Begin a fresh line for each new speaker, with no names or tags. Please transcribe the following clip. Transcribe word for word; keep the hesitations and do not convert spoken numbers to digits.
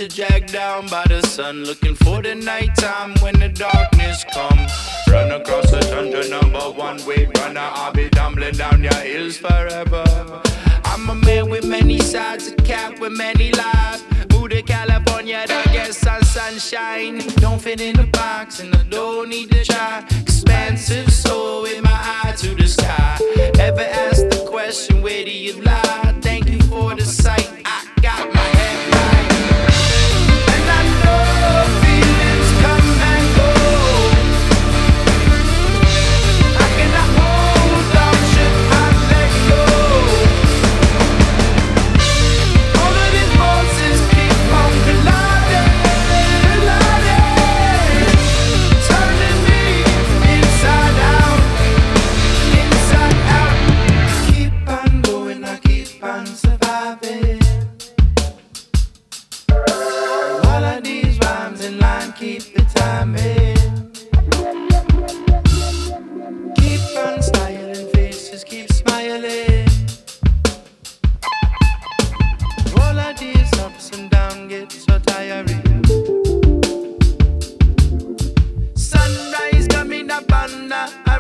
to drag down by the sun, looking for the nighttime when the darkness come. Run across the jungle, number one way runner. I'll be tumbling down your hills forever. I'm a man with many sides, a cat with many lives. Moved to California to get some sunshine. Don't fit in the box and I don't need to try. Expansive soul with my eye to the sky. Ever ask the question, where do you lie? Thank you for the sight, I got my head right. And I know feelings come and go. I cannot hold on, should I let go? All of these voices keep on colliding, colliding, turning me inside out, inside out. Keep on going, I keep on surviving. All of these rhymes in line keep the timing. Keep on styling, faces keep smiling. All of these ups and downs get so tiring. Sunrise coming up on the